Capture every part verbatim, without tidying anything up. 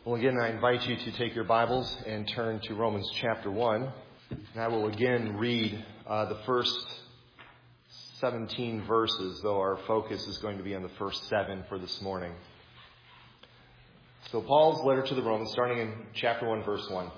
Well, again, I invite you to take your Bibles and turn to Romans chapter one. And I will again read uh, the first seventeen verses, though our focus is going to be on the first seven for this morning. So Paul's letter to the Romans, starting in chapter one, verse one.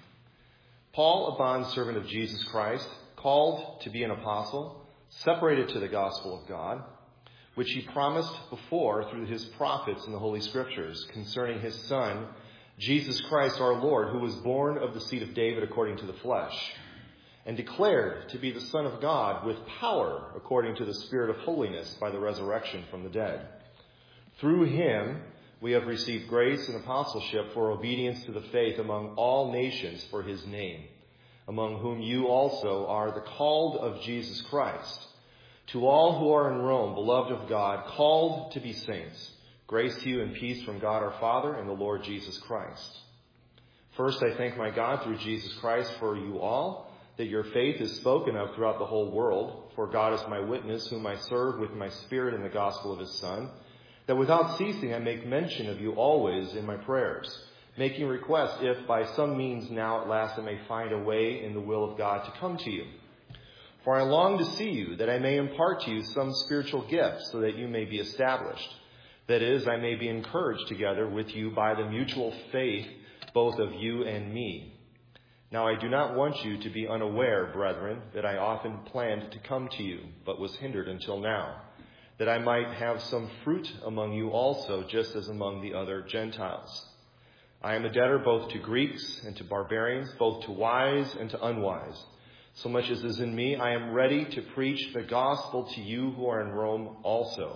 Paul, a bondservant of Jesus Christ, called to be an apostle, separated to the gospel of God, which he promised before through his prophets in the Holy Scriptures, concerning his Son, Jesus Christ our Lord, who was born of the seed of David according to the flesh, and declared to be the Son of God with power according to the Spirit of holiness by the resurrection from the dead. Through him we have received grace and apostleship for obedience to the faith among all nations for his name, among whom you also are the called of Jesus Christ. To all who are in Rome, beloved of God, called to be saints, grace to you and peace from God our Father and the Lord Jesus Christ. First, I thank my God through Jesus Christ for you all, that your faith is spoken of throughout the whole world. For God is my witness, whom I serve with my spirit in the gospel of his Son, that without ceasing I make mention of you always in my prayers, making request if by some means now at last I may find a way in the will of God to come to you. For I long to see you, that I may impart to you some spiritual gifts, so that you may be established. That is, I may be encouraged together with you by the mutual faith, both of you and me. Now I do not want you to be unaware, brethren, that I often planned to come to you, but was hindered until now, that I might have some fruit among you also, just as among the other Gentiles. I am a debtor both to Greeks and to barbarians, both to wise and to unwise. So much as is in me, I am ready to preach the gospel to you who are in Rome also.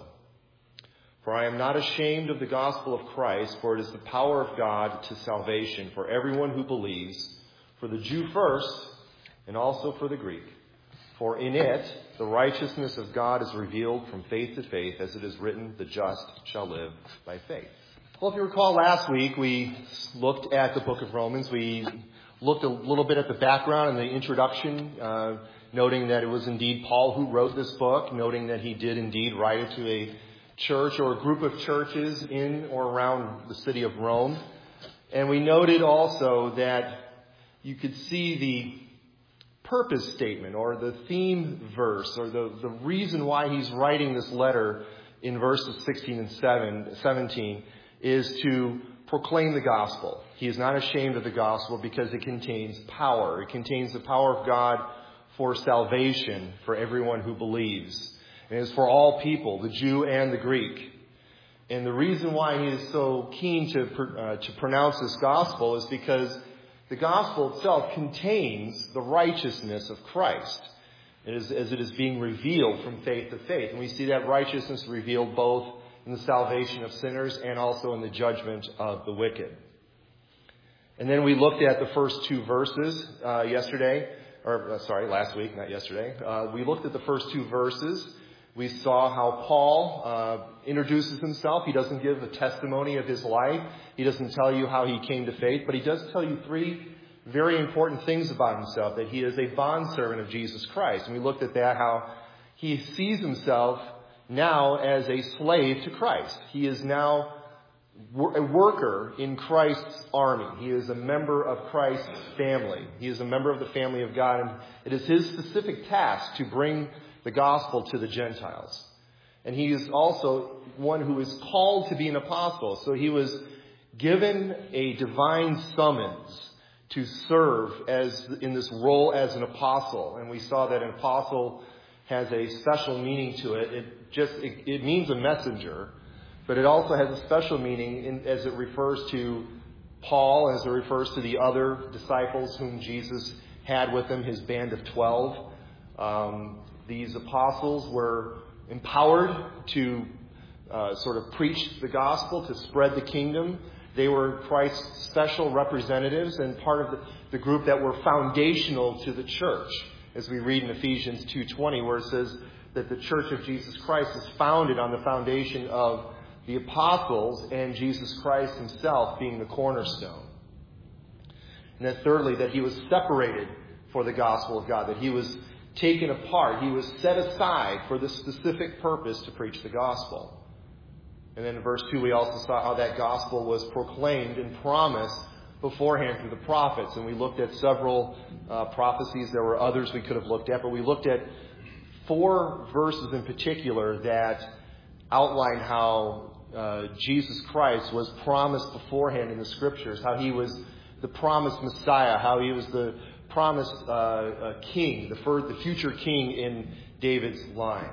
For I am not ashamed of the gospel of Christ, for it is the power of God to salvation for everyone who believes, for the Jew first, and also for the Greek. For in it the righteousness of God is revealed from faith to faith, as it is written, the just shall live by faith. Well, if you recall, last week we looked at the book of Romans. We looked a little bit at the background and the introduction, uh, noting that it was indeed Paul who wrote this book, noting that he did indeed write it to a church or a group of churches in or around the city of Rome. And we noted also that you could see the purpose statement or the theme verse or the, the reason why he's writing this letter in verses sixteen and seventeen is to proclaim the gospel. He is not ashamed of the gospel because it contains power. It contains the power of God for salvation for everyone who believes. And it is for all people, the Jew and the Greek. And the reason why he is so keen to, uh, to pronounce this gospel is because the gospel itself contains the righteousness of Christ. It is, as it is being revealed from faith to faith. And we see that righteousness revealed both in the salvation of sinners and also in the judgment of the wicked. And then we looked at the first two verses uh, yesterday, or uh, sorry, last week, not yesterday. Uh, we looked at the first two verses. We saw how Paul uh, introduces himself. He doesn't give a testimony of his life. He doesn't tell you how he came to faith, but he does tell you three very important things about himself, that he is a bondservant of Jesus Christ. And we looked at that, how he sees himself now as a slave to Christ. He is now a worker in Christ's army. He is a member of Christ's family. He is a member of the family of God, and it is his specific task to bring the gospel to the Gentiles. And he is also one who is called to be an apostle. So he was given a divine summons to serve as in this role as an apostle. And we saw that an apostle has a special meaning to it. It just it, it means a messenger, but it also has a special meaning in, as it refers to Paul, as it refers to the other disciples whom Jesus had with him, his band of twelve. Um, these apostles were empowered to uh, sort of preach the gospel, to spread the kingdom. They were Christ's special representatives and part of the, the group that were foundational to the church, as we read in Ephesians two twenty, where it says that the church of Jesus Christ is founded on the foundation of the apostles and Jesus Christ himself being the cornerstone. And then thirdly, that he was separated for the gospel of God, that he was taken apart. He was set aside for the specific purpose to preach the gospel. And then in verse two, we also saw how that gospel was proclaimed and promised beforehand through the prophets. And we looked at several uh, prophecies. There were others we could have looked at, but we looked at four verses in particular that outline how uh, Jesus Christ was promised beforehand in the Scriptures, how he was the promised Messiah, how he was the promised uh, uh, king, the, first, the future king in David's line.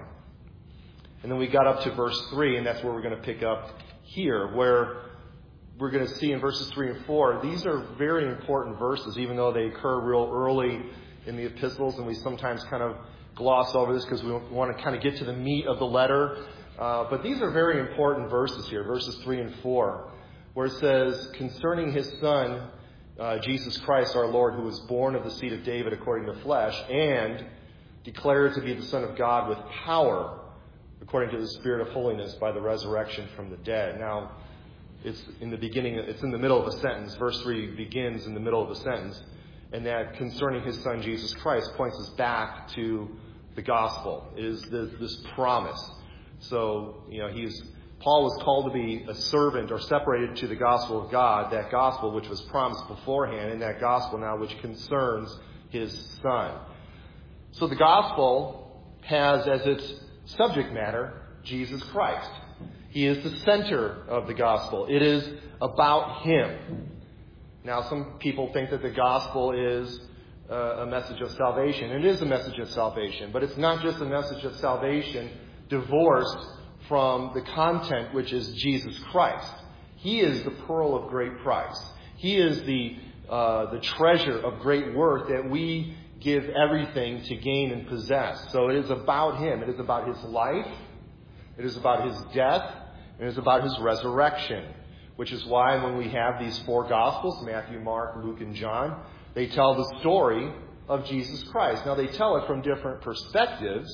And then we got up to verse three, and that's where we're going to pick up here, where we're going to see in verses three and four, these are very important verses, even though they occur real early in the epistles, and we sometimes kind of gloss over this because we want to kind of get to the meat of the letter. Uh, but these are very important verses here, verses three and four, where it says, concerning his Son, uh, Jesus Christ our Lord, who was born of the seed of David according to flesh, and declared to be the Son of God with power, according to the Spirit of holiness by the resurrection from the dead. Now, it's in the beginning, it's in the middle of a sentence. Verse three begins in the middle of the sentence. And that concerning his Son, Jesus Christ, points us back to the gospel. It is this, this promise. So, you know, he's Paul was called to be a servant or separated to the gospel of God, that gospel which was promised beforehand, and that gospel now which concerns his Son. So the gospel has as its subject matter Jesus Christ. He is the center of the gospel. It is about him. Now, some people think that the gospel is uh, a message of salvation. It is a message of salvation, but it's not just a message of salvation divorced from the content, which is Jesus Christ. He is the pearl of great price. He is the uh, the treasure of great worth that we give everything to gain and possess. So it is about him. It is about his life. It is about his death. It is about his resurrection, which is why when we have these four Gospels, Matthew, Mark, Luke, and John, they tell the story of Jesus Christ. Now, they tell it from different perspectives,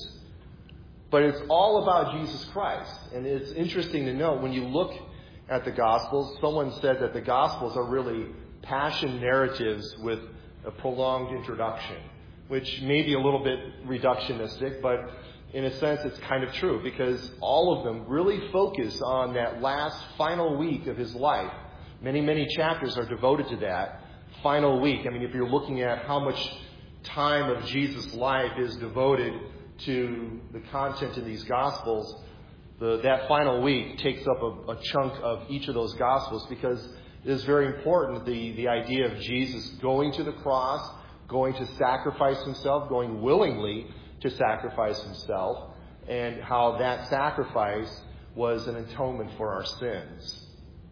but it's all about Jesus Christ. And it's interesting to note, when you look at the Gospels, someone said that the Gospels are really passion narratives with a prolonged introduction, which may be a little bit reductionistic, but in a sense it's kind of true, because all of them really focus on that last final week of his life. Many, many chapters are devoted to that final week. I mean, if you're looking at how much time of Jesus' life is devoted to the content in these Gospels, the, that final week takes up a, a chunk of each of those Gospels, because it is very important, the, the idea of Jesus going to the cross, going to sacrifice himself, going willingly to sacrifice himself, and how that sacrifice was an atonement for our sins.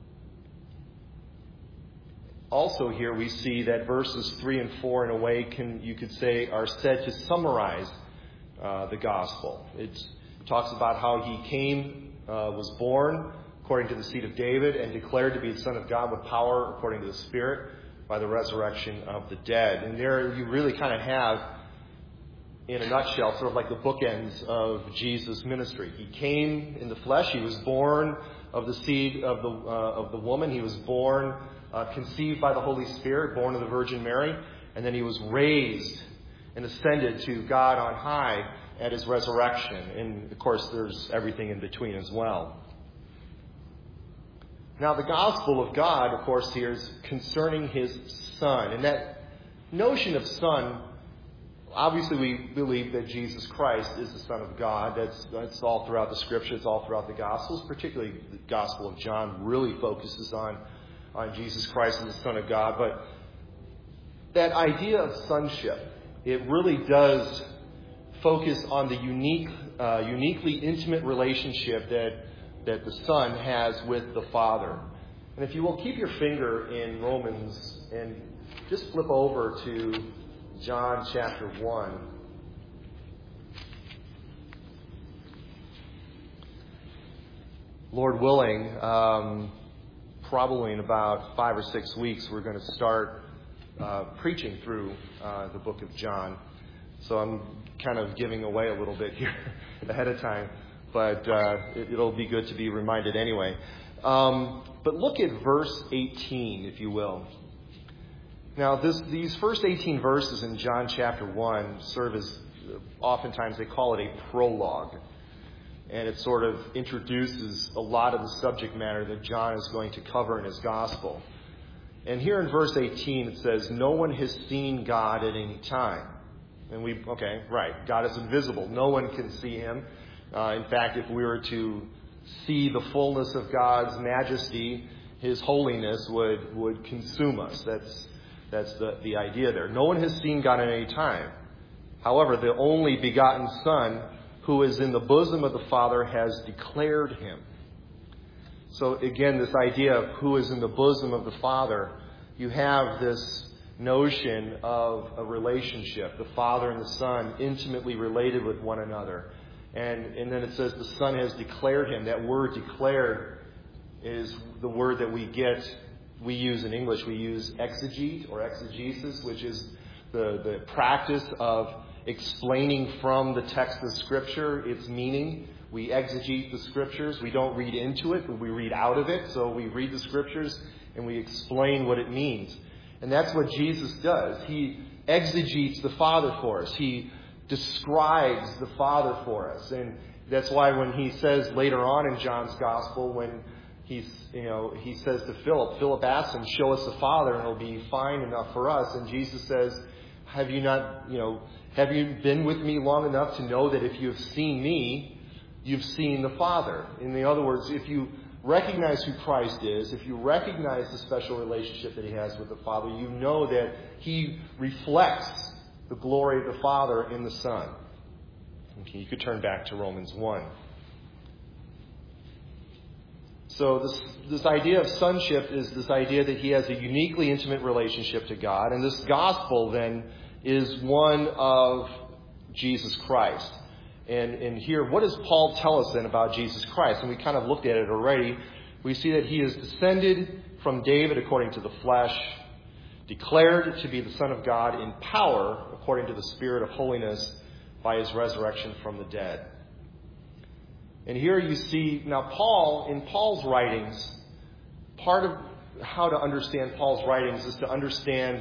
Also here we see that verses three and four, in a way, can you could say, are said to summarize uh, the gospel. It's, it talks about how he came, uh, was born according to the seed of David, and declared to be the Son of God with power according to the Spirit by the resurrection of the dead. And there you really kind of have, in a nutshell, sort of like the bookends of Jesus' ministry. He came in the flesh. He was born of the seed of the uh, of the woman. He was born, uh, conceived by the Holy Spirit, born of the Virgin Mary, and then he was raised and ascended to God on high at his resurrection. And of course, there's everything in between as well. Now, the gospel of God, of course, here is concerning his Son, and that notion of Son. Obviously, we believe that Jesus Christ is the Son of God. That's, that's all throughout the Scripture. It's all throughout the Gospels. Particularly the Gospel of John really focuses on, on Jesus Christ as the Son of God. But that idea of sonship, it really does focus on the unique, uh, uniquely intimate relationship that, that the Son has with the Father. And if you will, keep your finger in Romans and just flip over to John chapter one. Lord willing, um, probably in about five or six weeks, we're going to start uh, preaching through uh, the book of John. So I'm kind of giving away a little bit here ahead of time, but uh, it, it'll be good to be reminded anyway. Um, but look at verse eighteen, if you will. Now, this, these first eighteen verses in John chapter one serve as, oftentimes they call it a prologue. And it sort of introduces a lot of the subject matter that John is going to cover in his gospel. And here in verse eighteen it says, no one has seen God at any time. And we, okay, right, God is invisible. No one can see him. Uh, in fact, if we were to see the fullness of God's majesty, his holiness would, would consume us. That's, that's the, the idea there. No one has seen God at any time. However, the only begotten Son, who is in the bosom of the Father, has declared him. So again, this idea of who is in the bosom of the Father, you have this notion of a relationship, the Father and the Son intimately related with one another. And, and then it says the Son has declared him. That word declared is the word that we get, we use in English, we use exegete or exegesis, which is the, the practice of explaining from the text of Scripture its meaning. We exegete the Scriptures. We don't read into it, but we read out of it. So we read the Scriptures and we explain what it means. And that's what Jesus does. He exegetes the Father for us. He describes the Father for us. And that's why when he says later on in John's Gospel, when he's, you know, he says to Philip, Philip asks him, show us the Father and it'll be fine enough for us. And Jesus says, have you not, you know, have you been with me long enough to know that if you have seen me, you've seen the Father? In other words, if you recognize who Christ is, if you recognize the special relationship that he has with the Father, you know that he reflects the glory of the Father in the Son. Okay, you could turn back to Romans one. So this, this idea of sonship is this idea that he has a uniquely intimate relationship to God. And this gospel then is one of Jesus Christ. And, and here, what does Paul tell us then about Jesus Christ? And we kind of looked at it already. We see that he is descended from David according to the flesh, declared to be the Son of God in power according to the Spirit of holiness by his resurrection from the dead. And here you see, now Paul, in Paul's writings, part of how to understand Paul's writings is to understand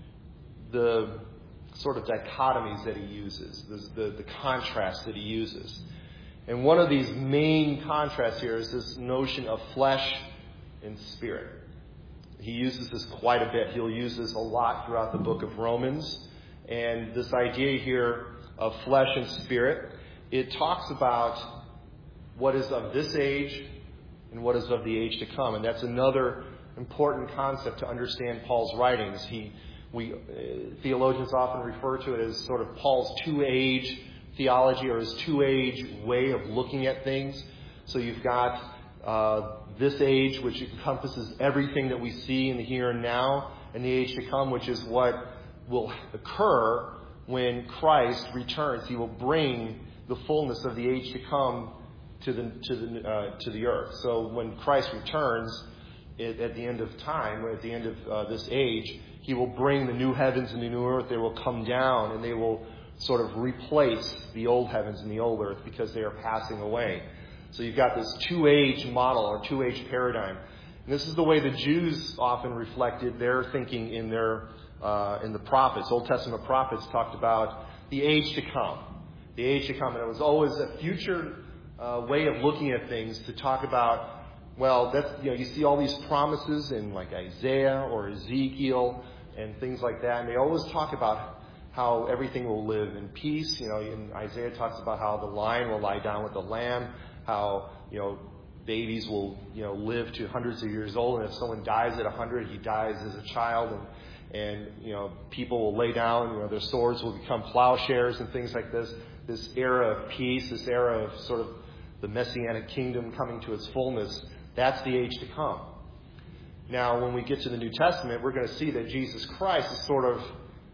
the sort of dichotomies that he uses, the, the, the contrasts that he uses. And one of these main contrasts here is this notion of flesh and spirit. He uses this quite a bit. He'll use this a lot throughout the book of Romans. And this idea here of flesh and spirit, it talks about what is of this age and what is of the age to come. And that's another important concept to understand Paul's writings. He We uh, theologians often refer to it as sort of Paul's two-age theology, or his two-age way of looking at things. So you've got uh, this age, which encompasses everything that we see in the here and now, and the age to come, which is what will occur when Christ returns. He will bring the fullness of the age to come to the to the uh, to the earth. So when Christ returns it, at the end of time, or at the end of uh, this age, he will bring the new heavens and the new earth. They will come down and they will sort of replace the old heavens and the old earth because they are passing away. So you've got this two-age model or two-age paradigm. And this is the way the Jews often reflected their thinking in their uh, in the prophets. Old Testament prophets talked about the age to come. The age to come. And it was always a future uh, way of looking at things to talk about, well, that's, you know, you see all these promises in like Isaiah or Ezekiel and things like that. And they always talk about how everything will live in peace. You know, in Isaiah talks about how the lion will lie down with the lamb, how, you know, babies will, you know, live to hundreds of years old. And if someone dies at a hundred, he dies as a child. And, and, you know, people will lay down, you know, their swords will become plowshares and things like this. This era of peace, this era of sort of the Messianic kingdom coming to its fullness, that's the age to come. Now, when we get to the New Testament, we're going to see that Jesus Christ is sort of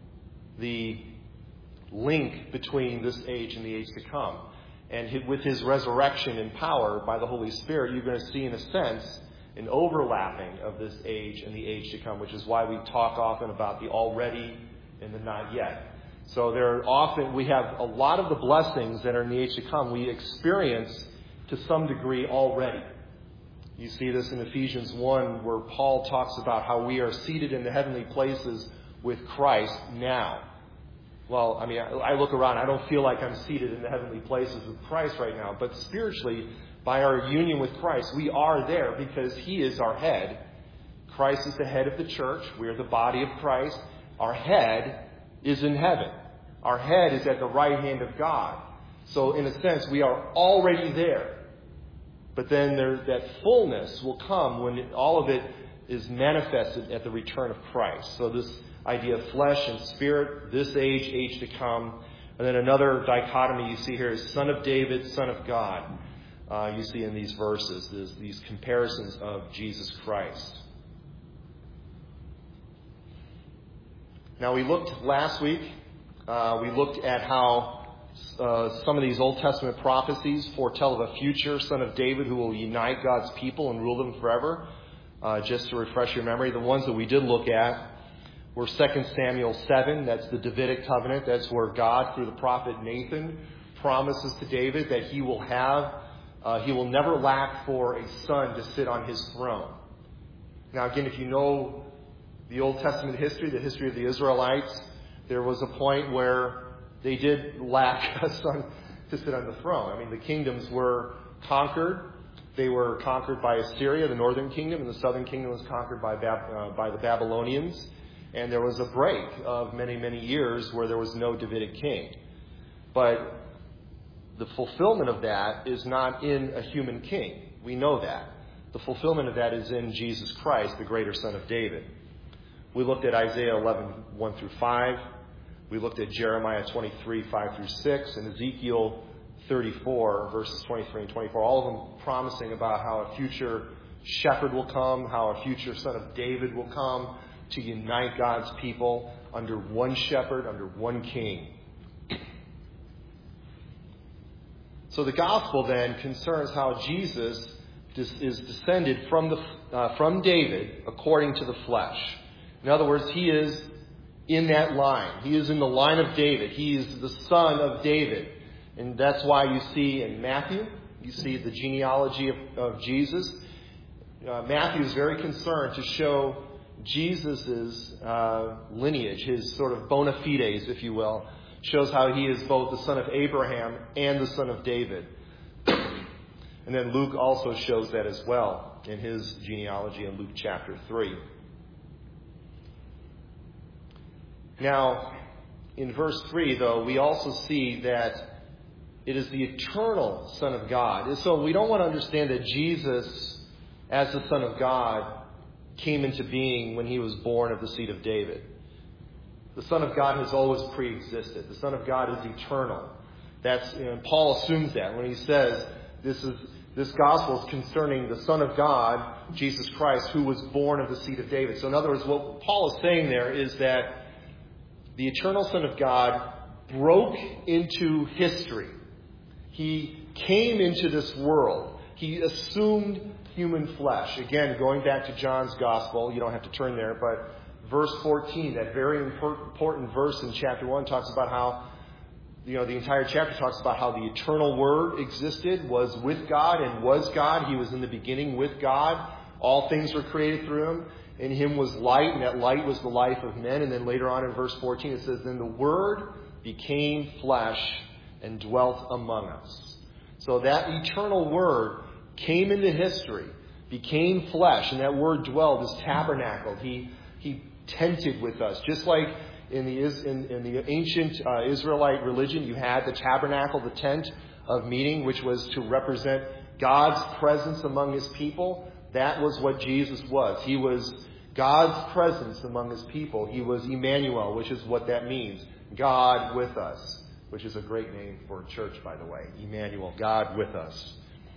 the link between this age and the age to come. And with his resurrection and power by the Holy Spirit, you're going to see, in a sense, an overlapping of this age and the age to come, which is why we talk often about the already and the not yet. So there are often, we have a lot of the blessings that are in the age to come we experience to some degree already. You see this in Ephesians one, where Paul talks about how we are seated in the heavenly places with Christ now. well, I mean, I, I look around, I don't feel like I'm seated in the heavenly places with Christ right now. But spiritually, by our union with Christ, we are there because He is our head. Christ is the head of the church. We are the body of Christ. Our head is in heaven. Our head is at the right hand of God. So in a sense, we are already there. But then there, that fullness will come when it, all of it is manifested at the return of Christ. So this idea of flesh and spirit, this age, age to come. And then another dichotomy you see here is Son of David, Son of God. Uh, you see in these verses, is these comparisons of Jesus Christ. Now we looked last week, uh, we looked at how uh, some of these Old Testament prophecies foretell of a future Son of David who will unite God's people and rule them forever. Uh, just to refresh your memory, the ones that we did look at were Second Samuel seven. That's the Davidic covenant. That's where God, through the prophet Nathan, promises to David that he will have, uh, he will never lack for a son to sit on his throne. Now, again, if you know the Old Testament history, the history of the Israelites, there was a point where they did lack a son to sit on the throne. I mean, the kingdoms were conquered. They were conquered by Assyria, the northern kingdom, and the southern kingdom was conquered by Bab- uh, by the Babylonians. And there was a break of many, many years where there was no Davidic king. But the fulfillment of that is not in a human king. We know that. The fulfillment of that is in Jesus Christ, the greater Son of David. We looked at Isaiah eleven, one through five. We looked at Jeremiah twenty-three, five through six, and Ezekiel thirty-four, verses twenty-three and twenty-four, all of them promising about how a future shepherd will come, how a future Son of David will come to unite God's people under one shepherd, under one king. So the gospel then concerns how Jesus is descended from the uh, from David according to the flesh. In other words, he is in that line. He is in the line of David. He is the son of David. And that's why you see in Matthew, you see the genealogy of, of Jesus. Uh, Matthew is very concerned to show Jesus' uh, lineage, his sort of bona fides, if you will, shows how he is both the son of Abraham and the son of David. And then Luke also shows that as well in his genealogy in Luke chapter three. Now, in verse three, though, we also see that it is the eternal Son of God. And so we don't want to understand that Jesus, as the Son of God, came into being when he was born of the seed of David. The Son of God has always pre-existed. The Son of God is eternal. That's, you know, Paul assumes that when he says this is this gospel is concerning the Son of God, Jesus Christ, who was born of the seed of David. So in other words, what Paul is saying there is that the eternal Son of God broke into history. He came into this world. He assumed human flesh. Again, going back to John's gospel, you don't have to turn there, but verse fourteen, that very important verse in chapter one, talks about how, you know, the entire chapter talks about how the eternal Word existed, was with God, and was God. He was in the beginning with God. All things were created through Him. In Him was light, and that light was the life of men. And then later on in verse fourteen, it says, then the Word became flesh and dwelt among us. So that eternal Word came into history, became flesh, and that Word dwelled, is tabernacled. He he tented with us. Just like in the in, in the ancient uh, Israelite religion, you had the tabernacle, the tent of meeting, which was to represent God's presence among His people. That was what Jesus was. He was God's presence among His people. He was Emmanuel, which is what that means. God with us, which is a great name for a church, by the way. Emmanuel, God with us.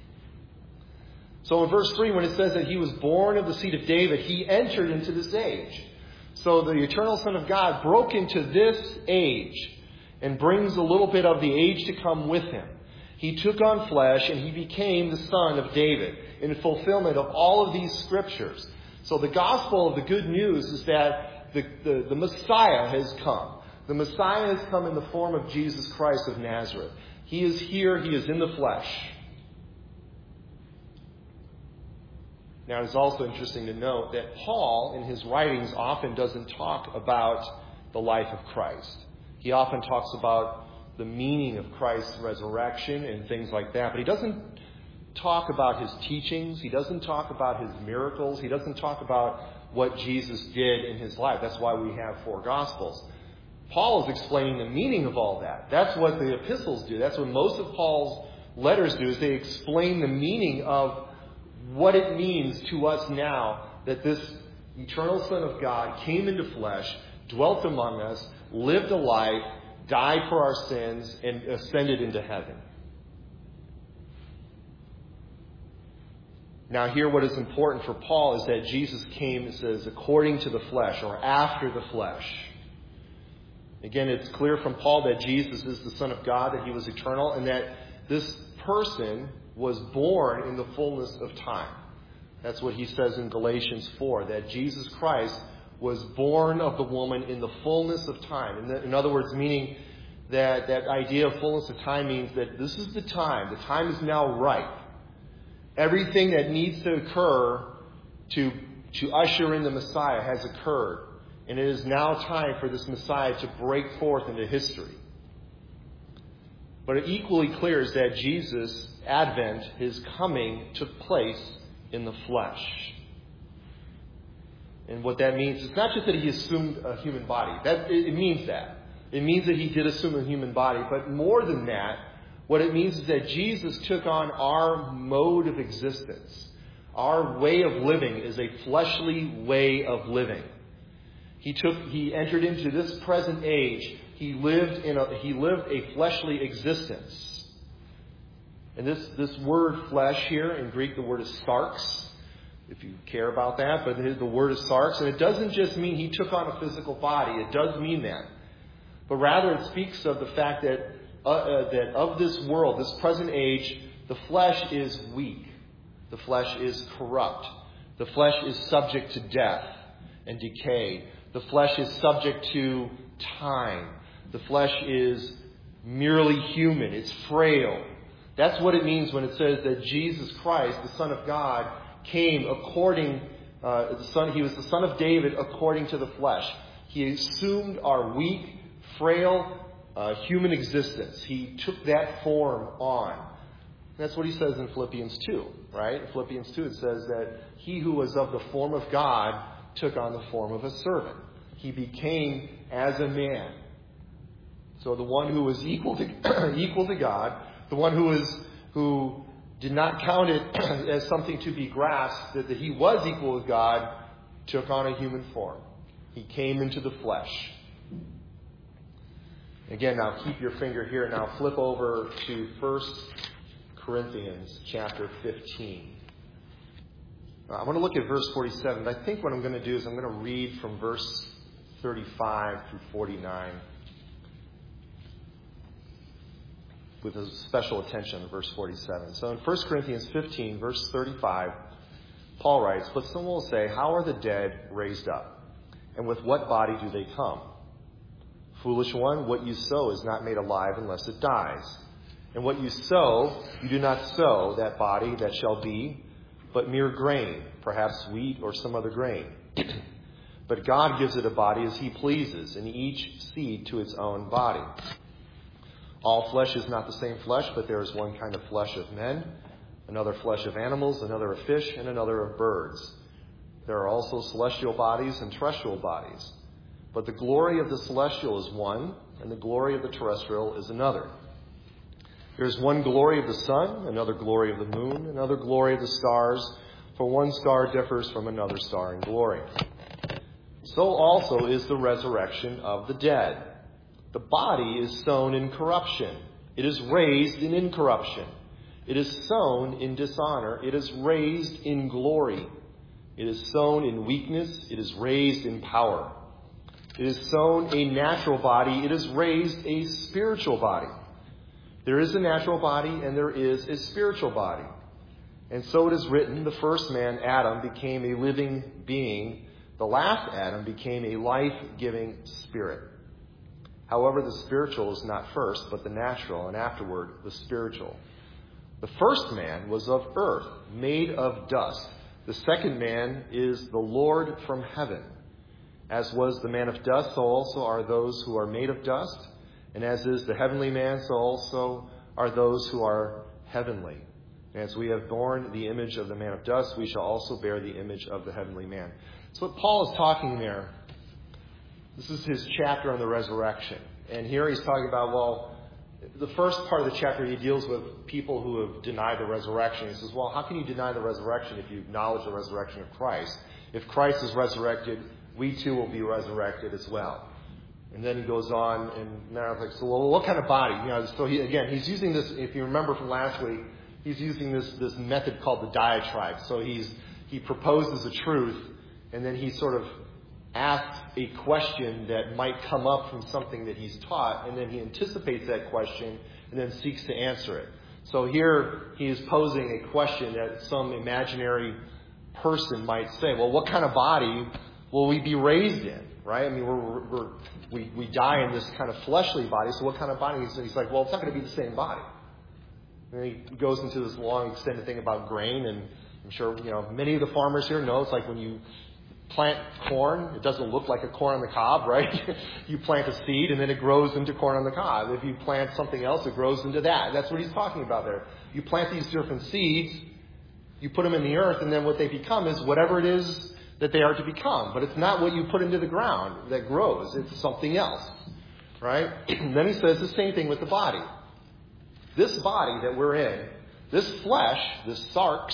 So in verse three, when it says that He was born of the seed of David, He entered into this age. So the eternal Son of God broke into this age and brings a little bit of the age to come with Him. He took on flesh and He became the Son of David in fulfillment of all of these scriptures. So the gospel of the good news is that the, the, the Messiah has come. The Messiah has come in the form of Jesus Christ of Nazareth. He is here. He is in the flesh. Now, it's also interesting to note that Paul, in his writings, often doesn't talk about the life of Christ. He often talks about the meaning of Christ's resurrection and things like that, but he doesn't talk about his teachings. He doesn't talk about his miracles. He doesn't talk about what Jesus did in his life. That's why we have four Gospels. Paul is explaining the meaning of all that. That's what the epistles do. That's what most of Paul's letters do, is they explain the meaning of what it means to us now that this eternal Son of God came into flesh, dwelt among us, lived a life, died for our sins, and ascended into heaven. Now here what is important for Paul is that Jesus came, it says, according to the flesh, or after the flesh. Again, it's clear from Paul that Jesus is the Son of God, that he was eternal, and that this person was born in the fullness of time. That's what he says in Galatians four, that Jesus Christ was born of the woman in the fullness of time. In other words, meaning that that idea of fullness of time means that this is the time. The time is now ripe. Everything that needs to occur to, to usher in the Messiah has occurred. And it is now time for this Messiah to break forth into history. But equally clear is that Jesus' advent, his coming, took place in the flesh. And what that means, it's not just that he assumed a human body. That, it, it means that. It means that he did assume a human body. But more than that, what it means is that Jesus took on our mode of existence. Our way of living is a fleshly way of living. He took, he entered into this present age. He lived in a, he lived a fleshly existence. And this, this word flesh here, in Greek the word is sarx, if you care about that, but the word is sarx, and it doesn't just mean he took on a physical body. It does mean that. But rather it speaks of the fact that Uh, uh, that of this world, this present age, the flesh is weak. The flesh is corrupt. The flesh is subject to death and decay. The flesh is subject to time. The flesh is merely human. It's frail. That's what it means when it says that Jesus Christ, the Son of God, came according, uh, the son, he was the Son of David according to the flesh. He assumed our weak, frail, Uh, human existence. He took that form on. That's what he says in Philippians two, right? In Philippians two it says that he who was of the form of God took on the form of a servant. He became as a man. So the one who was equal to equal to God, the one who was who did not count it as something to be grasped, that, that he was equal with God, took on a human form. He came into the flesh. Again, now keep your finger here. Now flip over to First Corinthians chapter fifteen. I want to look at verse forty-seven. I think what I'm going to do is I'm going to read from verse thirty-five through forty-nine with a special attention to verse forty-seven. So in First Corinthians fifteen, verse thirty-five, Paul writes, "But some will say, how are the dead raised up? And with what body do they come? Foolish one, what you sow is not made alive unless it dies. And what you sow, you do not sow that body that shall be, but mere grain, perhaps wheat or some other grain. But God gives it a body as he pleases, and each seed to its own body. All flesh is not the same flesh, but there is one kind of flesh of men, another flesh of animals, another of fish, and another of birds. There are also celestial bodies and terrestrial bodies. But the glory of the celestial is one, and the glory of the terrestrial is another. There is one glory of the sun, another glory of the moon, another glory of the stars, for one star differs from another star in glory. So also is the resurrection of the dead. The body is sown in corruption. It is raised in incorruption. It is sown in dishonor. It is raised in glory. It is sown in weakness. It is raised in power. It is sown a natural body. It is raised a spiritual body. There is a natural body and there is a spiritual body. And so it is written, the first man, Adam, became a living being. The last Adam became a life-giving spirit. However, the spiritual is not first, but the natural, and afterward the spiritual. The first man was of earth, made of dust. The second man is the Lord from heaven. As was the man of dust, so also are those who are made of dust. And as is the heavenly man, so also are those who are heavenly. And as we have borne the image of the man of dust, we shall also bear the image of the heavenly man. So what Paul is talking there, this is his chapter on the resurrection. And here he's talking about, well, the first part of the chapter, he deals with people who have denied the resurrection. He says, well, how can you deny the resurrection if you acknowledge the resurrection of Christ? If Christ is resurrected, we too will be resurrected as well. And then he goes on, and now it's like, so well, what kind of body? You know, so he, again, he's using this, if you remember from last week, he's using this, this method called the diatribe. So he's he proposes a truth, and then he sort of asks a question that might come up from something that he's taught, and then he anticipates that question and then seeks to answer it. So here he is posing a question that some imaginary person might say, well, what kind of body will we be raised in? Right? I mean, we're, we're, we we die in this kind of fleshly body, so what kind of body? He's, he's like, well, it's not going to be the same body. And he goes into this long, extended thing about grain, and I'm sure, you know, many of the farmers here know it's like when you plant corn, it doesn't look like a corn on the cob, right? You plant a seed and then it grows into corn on the cob. If you plant something else, it grows into that. That's what he's talking about there. You plant these different seeds, you put them in the earth, and then what they become is whatever it is that they are to become. But it's not what you put into the ground that grows. It's something else, right? And then he says the same thing with the body. This body that we're in, this flesh, this sarx,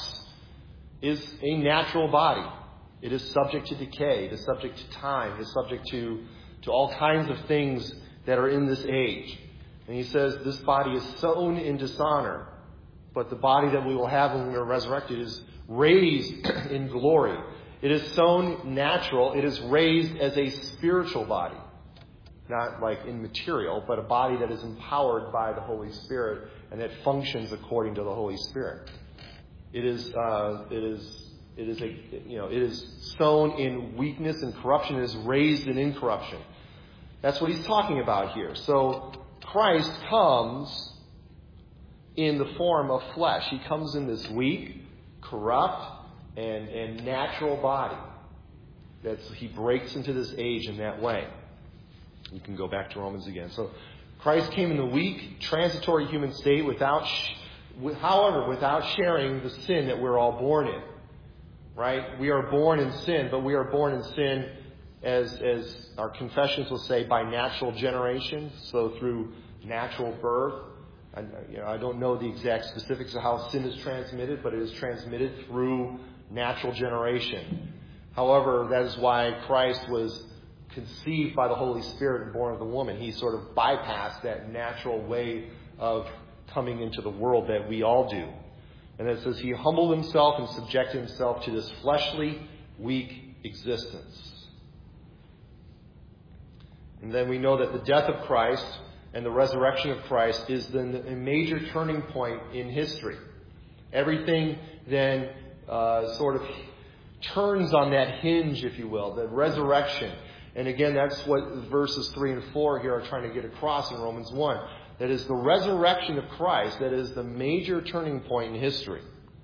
is a natural body. It is subject to decay. It is subject to time. It is subject to, to all kinds of things that are in this age. And he says this body is sown in dishonor, but the body that we will have when we are resurrected is raised in glory. It is sown natural. It is raised as a spiritual body. Not like immaterial, but a body that is empowered by the Holy Spirit and that functions according to the Holy Spirit. It is, uh, it is, it is a, you know, it is sown in weakness and corruption. It is raised in incorruption. That's what he's talking about here. So Christ comes in the form of flesh. He comes in this weak, corrupt, and, and natural body. That's, he breaks into this age in that way. You can go back to Romans again. So Christ came in the weak, transitory human state without, however, without sharing the sin that we're all born in. Right? We are born in sin, but we are born in sin as, as our confessions will say, by natural generation. So through natural birth. I, you know, I don't know the exact specifics of how sin is transmitted, but it is transmitted through natural generation. However, that is why Christ was conceived by the Holy Spirit and born of the woman. He sort of bypassed that natural way of coming into the world that we all do. And it says he humbled himself and subjected himself to this fleshly, weak existence. And then we know that the death of Christ and the resurrection of Christ is then a major turning point in history. Everything then uh, sort of turns on that hinge, if you will, the resurrection. And again, that's what verses three and four here are trying to get across in Romans one. That is the resurrection of Christ. That is the major turning point in history.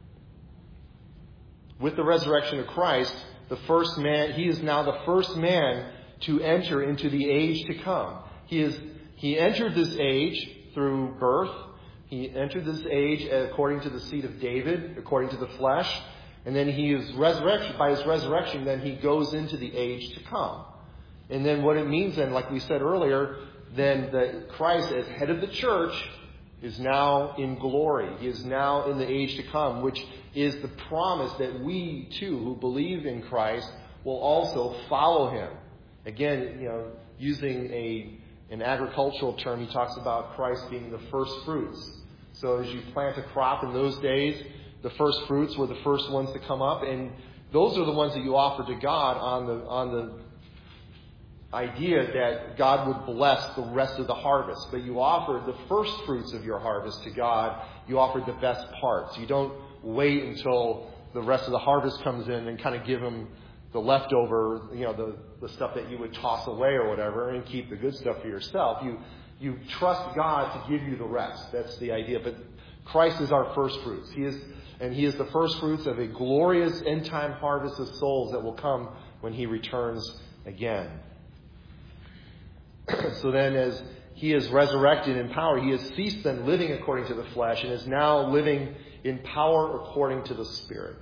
With the resurrection of Christ, the first man, he is now the first man to enter into the age to come. He is, he entered this age through birth. He entered this age according to the seed of David, according to the flesh. And then he is resurrection, by his resurrection, then he goes into the age to come. And then what it means then, like we said earlier, then that Christ as head of the church is now in glory. He is now in the age to come, which is the promise that we too, who believe in Christ, will also follow him. Again, you know, using a an agricultural term, he talks about Christ being the first fruits. So as you plant a crop in those days, the first fruits were the first ones to come up, and those are the ones that you offer to God on the on the idea that God would bless the rest of the harvest. But you offered the first fruits of your harvest to God. You offered the best parts. You don't wait until the rest of the harvest comes in and kind of give him the leftover, you know, the, the stuff that you would toss away or whatever, and keep the good stuff for yourself. You you trust God to give you the rest. That's the idea. But Christ is our first fruits. He is, and he is the first fruits of a glorious end time harvest of souls that will come when he returns again. So then as, he is resurrected in power. He has ceased then living according to the flesh and is now living in power according to the Spirit.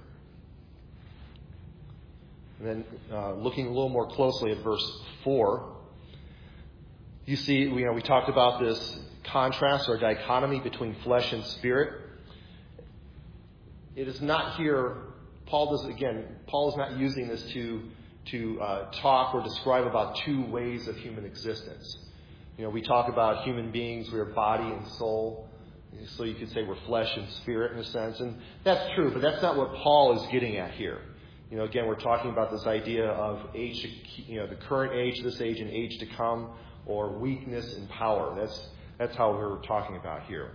And then uh, looking a little more closely at verse four, you see, you know, we talked about this contrast or dichotomy between flesh and spirit. It is not here, Paul does, again, Paul is not using this to, to uh, talk or describe about two ways of human existence. You know, we talk about human beings, we are body and soul. So you could say we're flesh and spirit in a sense. And that's true, but that's not what Paul is getting at here. You know, again, we're talking about this idea of age, you know, the current age, this age, and age to come, or weakness and power. That's that's how we're talking about here.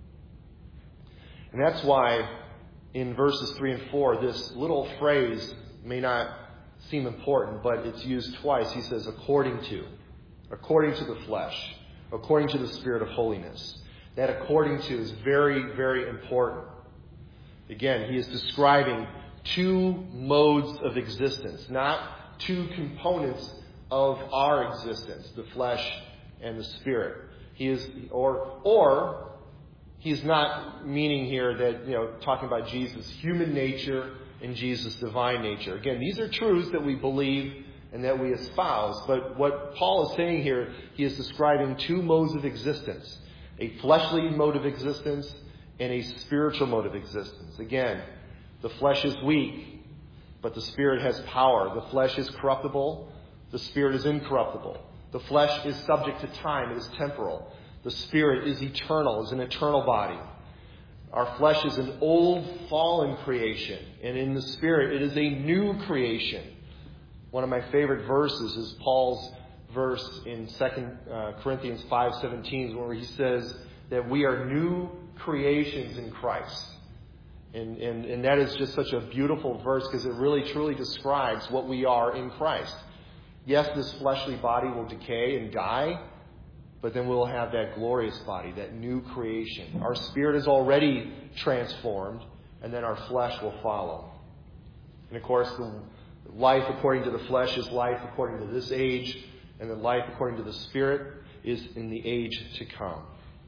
And that's why in verses three and four, this little phrase may not seem important, but it's used twice. He says, according to, according to the flesh, according to the Spirit of holiness. That according to is very, very important. Again, he is describing two modes of existence, not two components of our existence, the flesh and the spirit. He is, or, or he's not meaning here that, you know, talking about Jesus' human nature and Jesus' divine nature. Again, these are truths that we believe and that we espouse. But what Paul is saying here, he is describing two modes of existence, a fleshly mode of existence and a spiritual mode of existence. Again, the flesh is weak, but the Spirit has power. The flesh is corruptible. The Spirit is incorruptible. The flesh is subject to time. It is temporal. The Spirit is eternal, is an eternal body. Our flesh is an old, fallen creation. And in the Spirit, it is a new creation. One of my favorite verses is Paul's verse in Second Corinthians five seventeen, where he says that we are new creations in Christ. And, and, and that is just such a beautiful verse because it really truly describes what we are in Christ. Yes, this fleshly body will decay and die, but then we'll have that glorious body, that new creation. Our spirit is already transformed, and then our flesh will follow. And of course, the life according to the flesh is life according to this age, and the life according to the Spirit is in the age to come.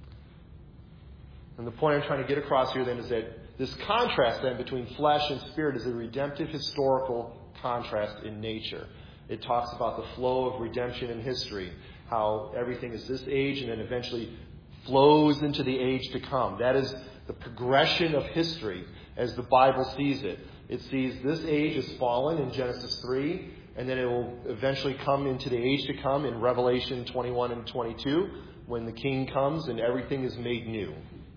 And the point I'm trying to get across here then is that this contrast then between flesh and spirit is a redemptive historical contrast in nature. It talks about the flow of redemption in history, how everything is this age and then eventually flows into the age to come. That is the progression of history as the Bible sees it. It sees this age is fallen in Genesis three, and then it will eventually come into the age to come in Revelation twenty-one and twenty-two, when the King comes and everything is made new.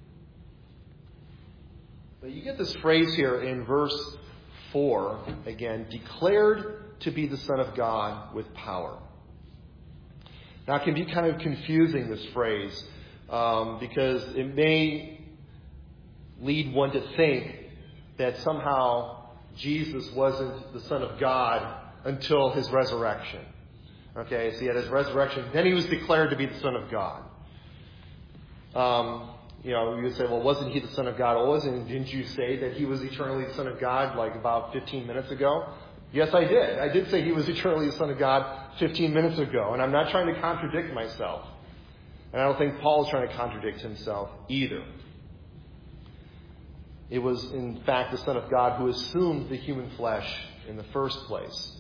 But you get this phrase here in verse four, again, declared to be the Son of God with power. Now, it can be kind of confusing, this phrase, um, because it may lead one to think that somehow Jesus wasn't the Son of God until his resurrection. Okay, so he had his resurrection, then he was declared to be the Son of God. Um, you know, you would say, well, wasn't he the Son of God always? And didn't you say that he was eternally the Son of God like about fifteen minutes ago? Yes, I did. I did say he was eternally the Son of God fifteen minutes ago. And I'm not trying to contradict myself. And I don't think Paul is trying to contradict himself either. It was, in fact, the Son of God who assumed the human flesh in the first place.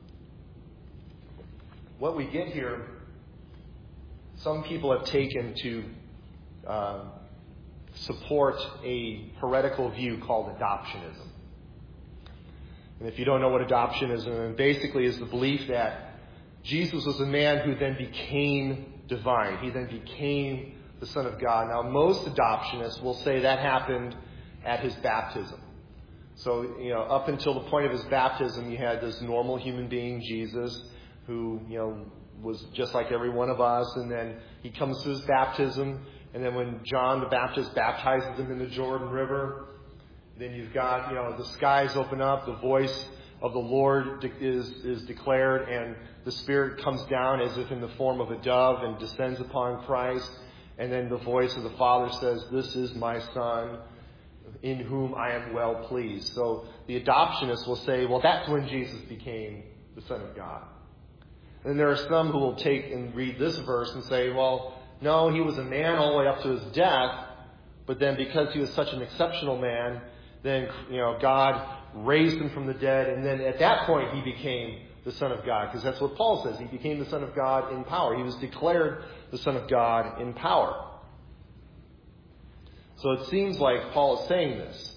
What we get here, some people have taken to uh, support a heretical view called adoptionism. And if you don't know what adoptionism basically is, the belief that Jesus was a man who then became divine. He then became the Son of God. Now, most adoptionists will say that happened at his baptism. So, you know, up until the point of his baptism, you had this normal human being, Jesus, who, you know, was just like every one of us. And then he comes to his baptism. And then when John the Baptist baptizes him in the Jordan River, then you've got, you know, the skies open up, the voice of the Lord de- is, is declared, and the Spirit comes down as if in the form of a dove and descends upon Christ. And then the voice of the Father says, "This is my Son, in whom I am well pleased." So the adoptionists will say, well, that's when Jesus became the Son of God. And there are some who will take and read this verse and say, well, no, he was a man all the way up to his death, but then because he was such an exceptional man, then, you know, God raised him from the dead, and then at that point he became the Son of God, because that's what Paul says. He became the Son of God in power. He was declared the Son of God in power. So it seems like Paul is saying this.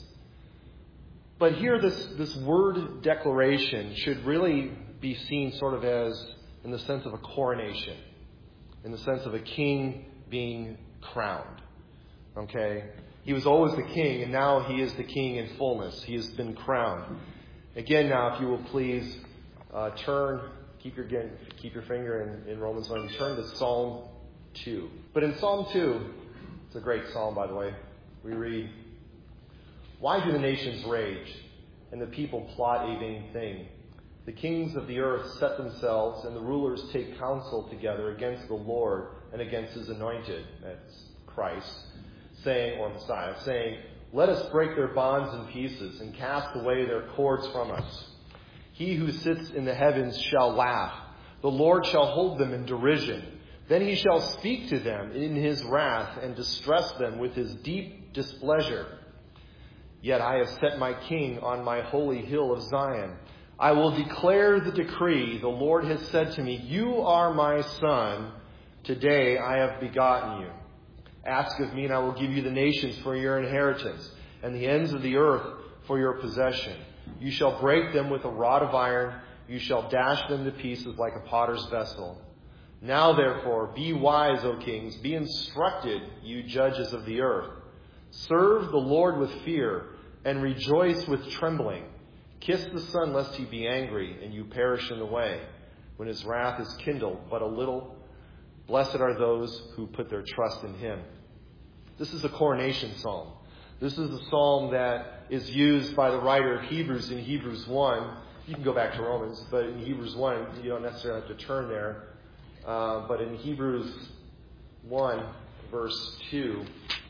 But here, this, this word declaration should really be seen sort of as in the sense of a coronation, in the sense of a king being crowned. Okay? He was always the king, and now he is the king in fullness. He has been crowned. Again, now, if you will please uh, turn, keep your again, keep your finger in, in Romans one, turn to Psalm two. But in Psalm two, it's a great psalm, by the way, we read, "Why do the nations rage, and the people plot a vain thing? The kings of the earth set themselves, and the rulers take counsel together against the Lord and against his anointed," that's Christ, saying, or Messiah, saying, "Let us break their bonds in pieces and cast away their cords from us. He who sits in the heavens shall laugh. The Lord shall hold them in derision. Then he shall speak to them in his wrath and distress them with his deep displeasure. Yet I have set my king on my holy hill of Zion. I will declare the decree. The Lord has said to me, you are my son. Today I have begotten you. Ask of me, and I will give you the nations for your inheritance, and the ends of the earth for your possession. You shall break them with a rod of iron. You shall dash them to pieces like a potter's vessel. Now, therefore, be wise, O kings. Be instructed, you judges of the earth. Serve the Lord with fear, and rejoice with trembling. Kiss the Son, lest he be angry, and you perish in the way, when his wrath is kindled but a little. Blessed are those who put their trust in him." This is a coronation psalm. This is a psalm that is used by the writer of Hebrews in Hebrews one. You can go back to Romans, but in Hebrews one, you don't necessarily have to turn there. Uh, but in Hebrews one, verse two,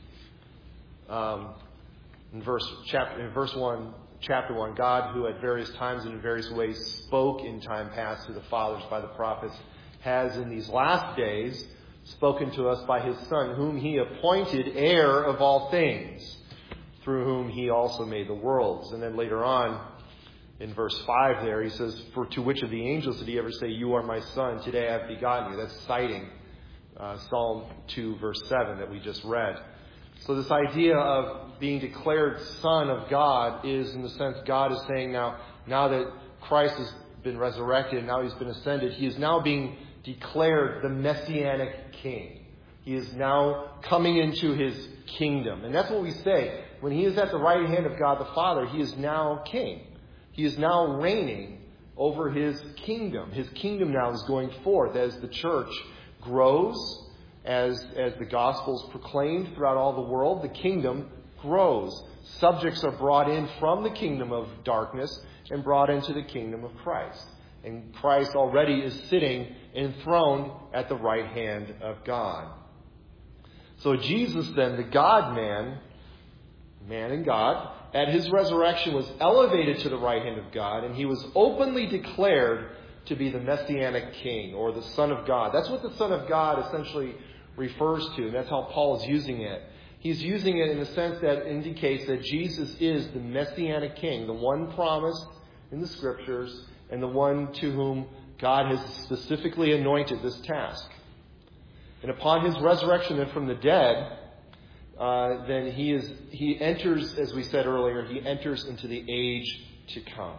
um, in verse chapter, in verse one, chapter one, God, who at various times and in various ways spoke in time past to the fathers by the prophets, has in these last days spoken to us by his Son, whom he appointed heir of all things, through whom he also made the worlds. And then later on, in verse five there, he says, "For to which of the angels did he ever say, you are my son, today I have begotten you?" That's citing uh, Psalm two, verse seven that we just read. So this idea of being declared Son of God is, in the sense, God is saying now, now that Christ has been resurrected, now he's been ascended, he is now being declared the Messianic King. He is now coming into his kingdom. And that's what we say. When he is at the right hand of God the Father, he is now king. He is now reigning over his kingdom. His kingdom now is going forth as the church grows, as, as the gospel is proclaimed throughout all the world. The kingdom grows. Subjects are brought in from the kingdom of darkness and brought into the kingdom of Christ. And Christ already is sitting enthroned at the right hand of God. So Jesus then, the God-man, man and God, at his resurrection was elevated to the right hand of God, and he was openly declared to be the Messianic King, or the Son of God. That's what the Son of God essentially refers to, and that's how Paul is using it. He's using it in the sense that indicates that Jesus is the Messianic King, the one promised in the Scriptures, and the one to whom God has specifically anointed this task. And upon his resurrection then from the dead, uh, then he is he enters, as we said earlier, he enters into the age to come.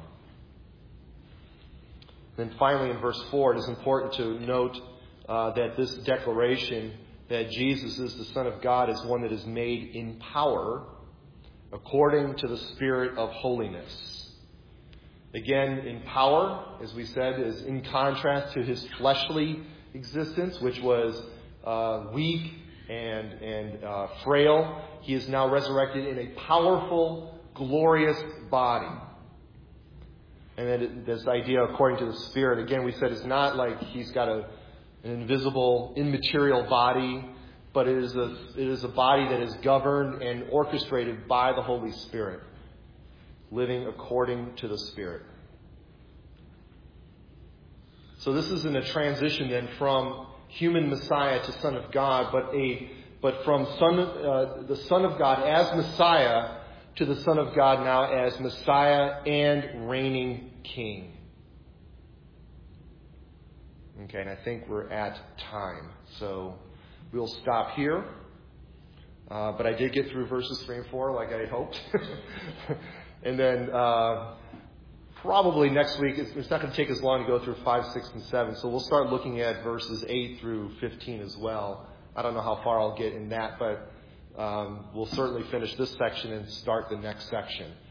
Then finally in verse four, it is important to note uh, that this declaration that Jesus is the Son of God is one that is made in power according to the Spirit of holiness. Again, in power, as we said, is in contrast to his fleshly existence, which was uh, weak and, and uh, frail. He is now resurrected in a powerful, glorious body. And then this idea, according to the Spirit, again, we said it's not like he's got a, an invisible, immaterial body, but it is a it is a body that is governed and orchestrated by the Holy Spirit, living according to the Spirit. So this is in a transition then from human Messiah to Son of God, but a but from Son uh, the Son of God as Messiah to the Son of God now as Messiah and reigning King. Okay, and I think we're at time, so we'll stop here. Uh, but I did get through verses three and four like I had hoped. And then uh, probably next week, it's, it's not going to take as long to go through five, six, and seven. So we'll start looking at verses eight through fifteen as well. I don't know how far I'll get in that, but um, we'll certainly finish this section and start the next section.